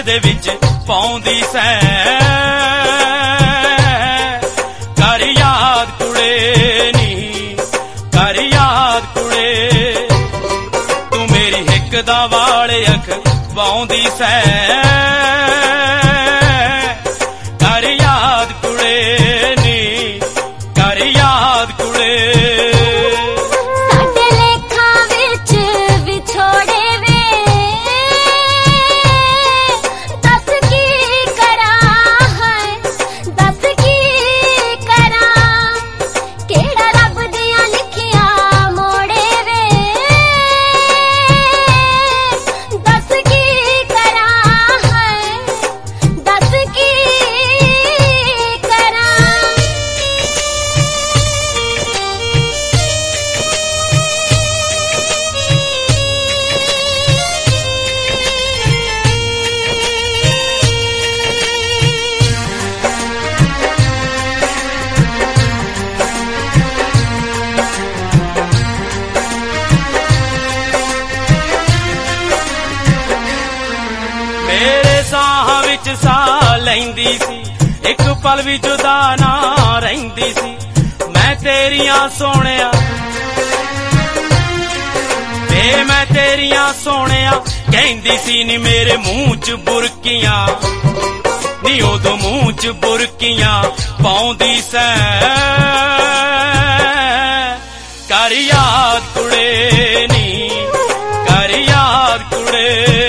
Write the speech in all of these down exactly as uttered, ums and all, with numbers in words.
दे विच पाउंदी सै। कर याद कुड़े नी कर याद कुड़े, तू मेरी हिक दा वाल अख वाउंदी सै। कर याद कुड़े नी कर याद कुड़े। मेरे साह विच साह लैंदी सी, एक पल भी जुदा ना रहिंदी सी। मैं तेरियां सोहणिया वे मैं तेरियां सोहणिया कहंदी सी नी मेरे मुंह च बुरकियां नी उदों मुंह च बुरकियां पाउंदी सै। कर याद कुड़े नी कर याद कुड़े।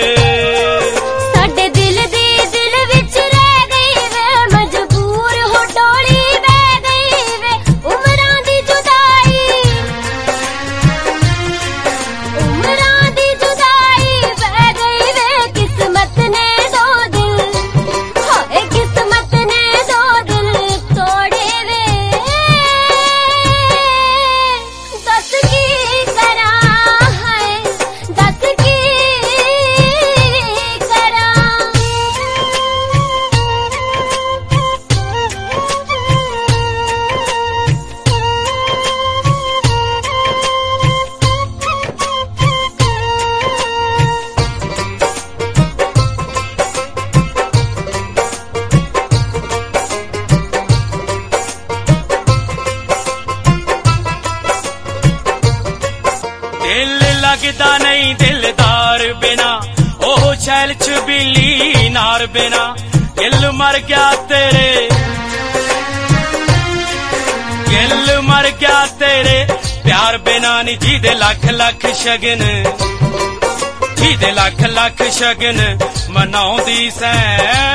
दिल लगदा नहीं दिलदार बिना, ओह छैल छबीली नार बिना। दिल मर गया तेरे दिल मर गया तेरे प्यार बिना नी। जी दे लख लख शगन जी दे लख लख शगन मनाउंदी सै।